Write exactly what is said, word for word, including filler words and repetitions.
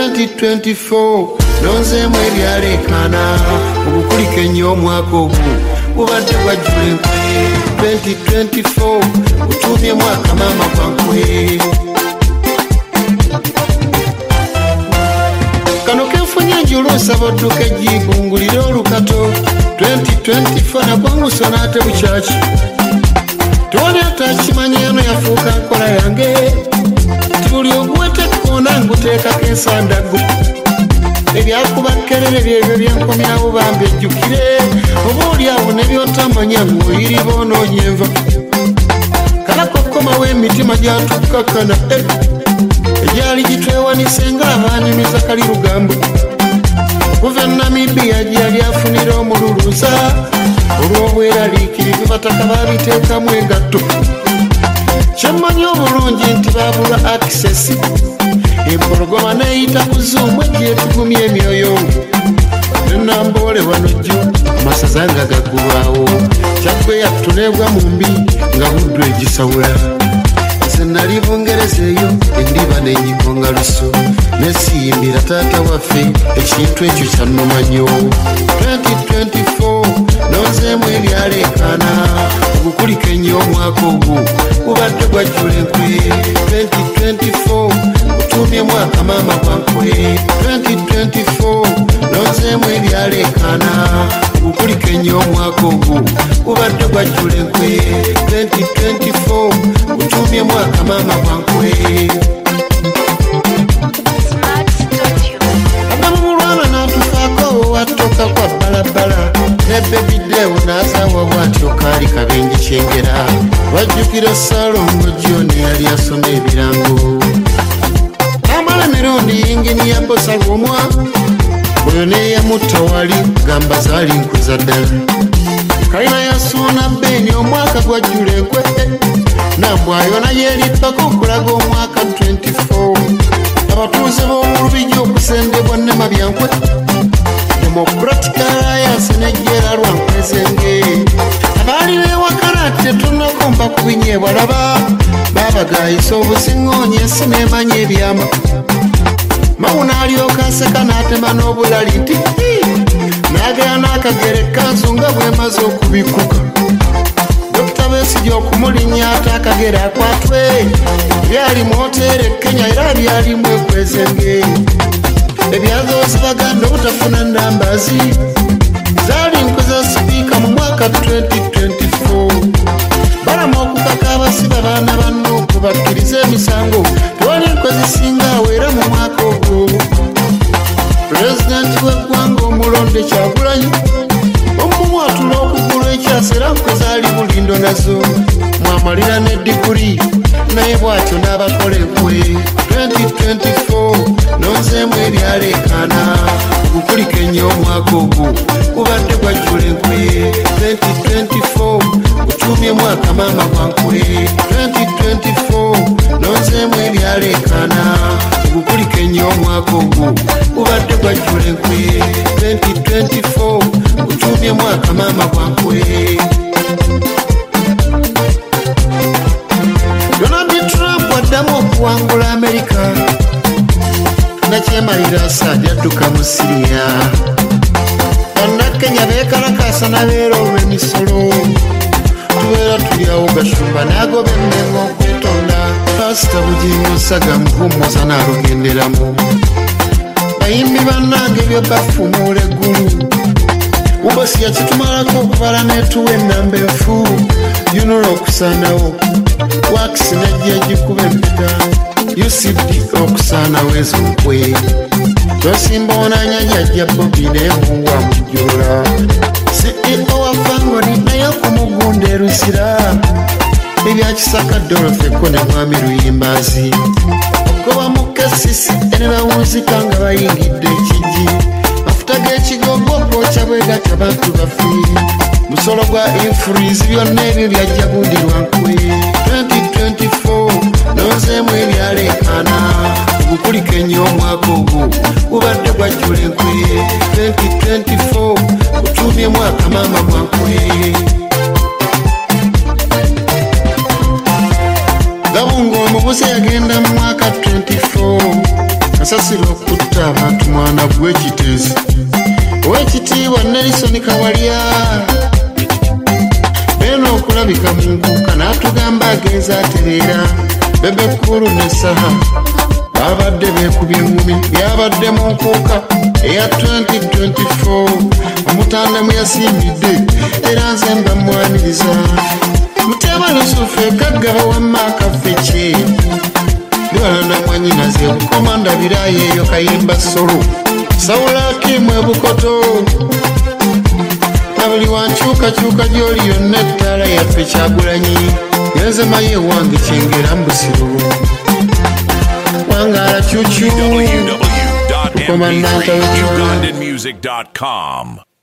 twenty twenty-four nonzeemu ebyalekana obukulika ennyo omwaka ogwo gubadde gwajjula enkwe twenty twenty-four gutuumye mwaka maama gwankwe kano kenfunye njuluusaba odduka ejjigungulire olukato twenty twenty-four nagwanguso n'ate bukyaki tewali atakimanya eno yafuuka nkola yange tibuli oguwetekkoona nguteekako ensandago ebyakubakerere byebyo byenkomyawo bambi ejjukire oba oliawo ne byotamanya ng'oyiriba onoonya enva kalakokkomawo emitima gyatukkakana egyali gitwewanise ng'abaanyumiza kali lugambo okuva e Namibiya gye yali afunira omululuuza olw'obweraliikirivu bataka baabiteekamu engatto kyemmanyi obulungi nti baabulwa akisesi empologoma neeyita ku zuumu egyetugumya emyoyo nenamboole wano jjo amasaza nga gaggulwawo kyaggwe yatuneebwa mu mbi nga buddu egisawula nze nali bungereza eyo endiba nenyigonga luso nesiyimbira taata waffe ekintu ekyo kyannuma nnyo twenty twenty-four nonzeemu ebyalekana ogukulika ennyo omwaka ogwo gubadde gwajjula enkwe twenty twenty-four gutuumye mwaka maama gwankwe twenty twenty-four nonzeemu ebyalekana ogukulika ennyo omwaka ogwo gubadde gwajjula enkwe twenty twenty-four gutuumye mwaka maama gwankwe abamulwana n'atufaako wattoka kwa balabala ne bebidewo n'asaawa bw'atyo kaali kabenje kyengera wajjukira Salongo John yali asoma ebirango amala emirundi yingini ya bosa lwomwa oyo neeyamutta wali gamba zaali nkuza ddala kalina yasuuna bbeeni omwaka gwajjula enkwe nambwayo naye erippako okulaga omwaka twenty-four abatuuze b'omulubijja okusendebwa ne mabyankwe Democratic Alliance nejjera lwankwezenge abaali beewakana tetunagomba kubinyeebwa laba baabagayisa obusiŋŋoonyi ensi neemanya ebyama mawuna alyoka aseka n'atema n'obulali nti n'agera n'akagere kanzu nga bwemaze okubikuka Dokita Besigye okumulinnya ate akagere akwatwe byali mu hoteeri e Kenya era byalimu ekwezenge ebyazoozi baganda obutafuna ndambazi zaali nkoza sipiika mu mwaka twenty twenty-four balamu okukaka abasiba baana banno okubakkiriza emisango tewali nkozisinga aweera mu mwaka ogwo pulezidenti w'eggwanga omulonde Kyagulanyi omumwatula okugulu ekyasa era nkozaali bulindo nazo mwamalira ne diguri naye bw'atyo n'abakola enkwe twenty twenty-four nonzeemu ebyalekana gukulika ennyo omwaka ogwo gubadde gwajjula enkwe twenty twenty-four gutuumye mwaka maama gwankwe twenty twenty-four nonzeemu ebyalekana gukulika ennyo omwaka ogwo gubadde gwajjula enkwe twenty twenty-four gutuumye mwaka maama gwankwe Donald Trump addamu okuwangula Amerika nakyemalira Assad adduka mu Syria bannakenya beekalakaasa nabeera olw'emisolo tubeera tulyawo gashumba n'agoba emmengo okwetonda pasita Bugingo Saga muhumuza n'alugenderamu bayimbi bannange byo bafumuula eggulu ubosi yakitumalako okubala netuwa ennamba enfu yunula okusaanawo wakisi najja gikuba empita U C D okusaanawo ezo nkwe tosimba onanya jajja Bobi neemuwa mujjula C E O wa Fangoni naye okumugunda erusira ebyakisaka Dorothy ne mwami Luyimbazi ogoba mu kesisi ene bawunzika nga bayingidde ekigi mafuta g'ekigogo kwokya bwe gatya bantu bafi musolo gwa infurizi byonna ebyo byajja gundirwa nkwe twenty twenty-four nonzeemu ebyalekana gukulika ennyo omwaka ogwo gubadde gwajjula enkwe twenty twenty-four gutuumye mwaka maama gwankwe gabunga omubuze yagenda mu mwaka twenty-four kasasiro okutta abantu mwana gw'ekiteezi ow'ekitiibwa Nelson Kawalya beno okulabika mu nkuuka n'atugamba agenza atereera Bebe Cool ne Saha babadde beekubye engumi byabadde mu nkuuka eya twenty twenty-four omutandemu yasiimidde era nze mba mwaniriza Mutema Yusufu ekaggaba wamma akaffe Ndiwalana mwanyinaze bukomanda birayi eyo kayimba solo Sawulaki mwe bukoto Nabuli wankyukakyuka gy'oli yonna ettaala yaffe Kyagulanyi yenze maye wange kyengera mbusiro Wangala chuchu w w w dot m p three ugandan music dot com